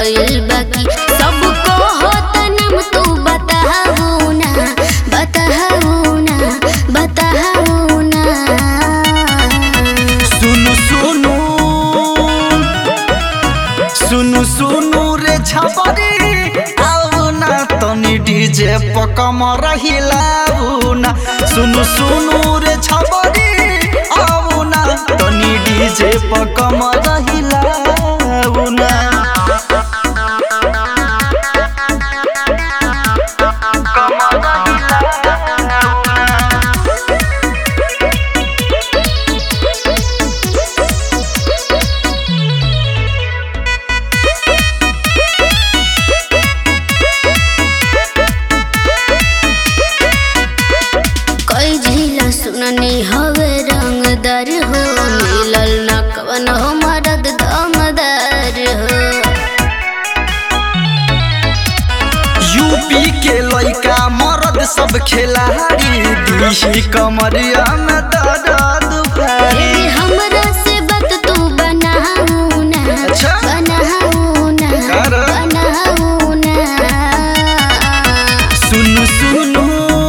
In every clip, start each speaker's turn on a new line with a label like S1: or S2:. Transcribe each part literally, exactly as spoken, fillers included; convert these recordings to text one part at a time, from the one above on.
S1: गइल बाकी सबको होता नाम तू बताऊ ना बताऊ ना बताऊ ना।
S2: सुनु सुनु सुनु सुनु रे छपरी आऊ ना तनी डीजे पकम रहिलाऊ ना। सुनु सुनु रे छपरी आऊ ना तनी डीजे पकम रहिलाऊ ना।
S1: सुननी हवे रंगदार हो मिलल न कवन हो मरद दमदार हो।
S2: यूपी के लइका मरद सब खिलाड़ी दिही कमरिया में दर्द भारी।
S1: हमरा से बात तू बनाऊ ना
S2: अच्छा?
S1: बनाऊ ना बनाऊ ना।
S2: सुनु सुनु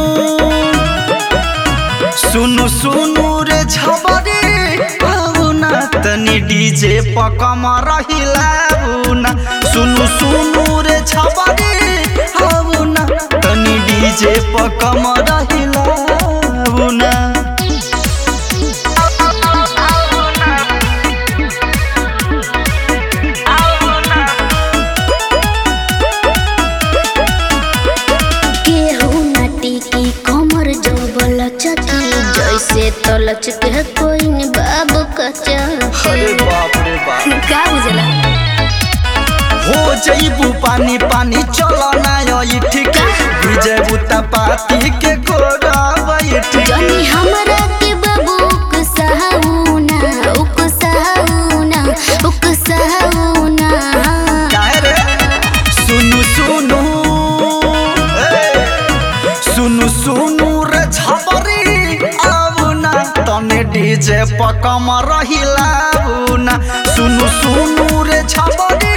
S2: सुनु सुनु रे छबरी आऊ ना तनी डीजे पकम रहिलाऊ ना। सुनु सुनु रे छबरी आऊ ना तनी डीजे पकम रहिलाऊ ना। जैसे तो लचके कोई न बाबू कचा। अरे बाप रे बाप
S1: का बुझला
S2: हो जइबू पानी पानी चलो ना ये ठीक विजय बुता पाती के गोरा बैठ।
S1: जानी हमरा के बाबू कुसहाऊ ना उकसाऊ ना उकसाऊ ना।
S2: काहे रे सुनु सुनु ए सुनु सुनु रे छबरी आऊ ना तने डीजे पकम रहिलाऊ ना। सुनु सुनु रे छबरी